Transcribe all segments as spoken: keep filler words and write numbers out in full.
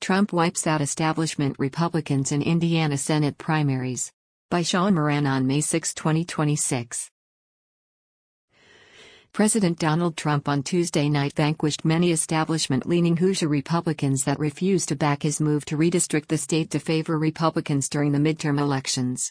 Trump wipes out establishment Republicans in Indiana Senate primaries. By Sean Moran on May sixth, twenty twenty-six. President Donald Trump on Tuesday night vanquished many establishment-leaning Hoosier Republicans that refused to back his move to redistrict the state to favor Republicans during the midterm elections.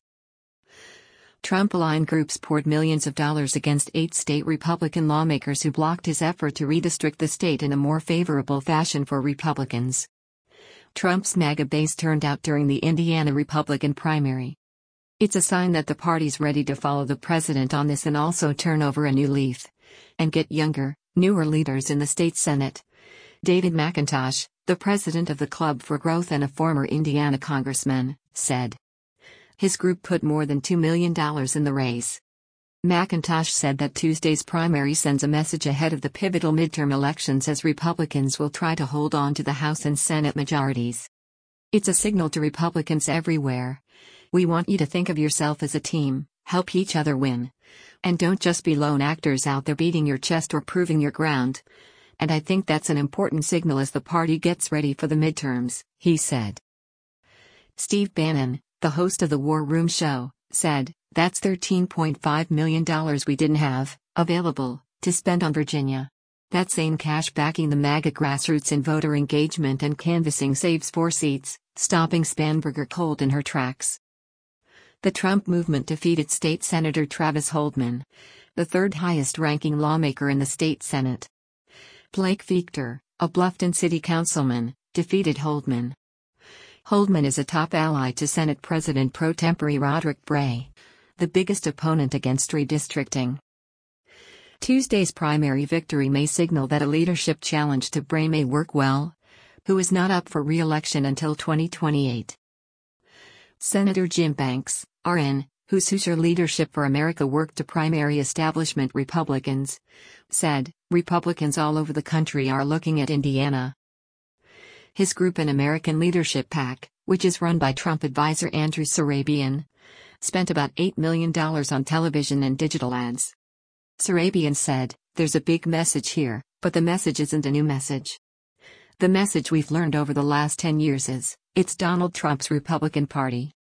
Trump-aligned groups poured millions of dollars against eight state Republican lawmakers who blocked his effort to redistrict the state in a more favorable fashion for Republicans. Trump's MAGA base turned out during the Indiana Republican primary. It's a sign that the party's ready to follow the president on this and also turn over a new leaf and get younger, newer leaders in the state Senate. David McIntosh, the president of the Club for Growth and a former Indiana congressman, said his group put more than two million dollars in the race. McIntosh said that Tuesday's primary sends a message ahead of the pivotal midterm elections as Republicans will try to hold on to the House and Senate majorities. It's a signal to Republicans everywhere. We want you to think of yourself as a team, help each other win. And don't just be lone actors out there beating your chest or proving your ground. And I think that's an important signal as the party gets ready for the midterms, he said. Steve Bannon, the host of the War Room show, said, "That's thirteen point five million dollars we didn't have available to spend on Virginia. That's sane cash backing the MAGA grassroots in voter engagement and canvassing saves four seats, stopping Spanberger cold in her tracks." The Trump movement defeated State Senator Travis Holdman, the third highest-ranking lawmaker in the state Senate. Blake Victor, a Bluffton city councilman, defeated Holdman. Holdman is a top ally to Senate President pro tempore Roderick Bray, the biggest opponent against redistricting. Tuesday's primary victory may signal that a leadership challenge to Bray may work well, who is not up for re-election until twenty twenty-eight. Senator Jim Banks, R N, whose Hoosier Leadership for America worked to primary establishment Republicans, said, "Republicans all over the country are looking at Indiana." His group An American Leadership PAC, which is run by Trump advisor Andrew Surabian, spent about eight million dollars on television and digital ads. Surabian said, "There's a big message here, but the message isn't a new message. The message we've learned over the last ten years is, it's Donald Trump's Republican Party.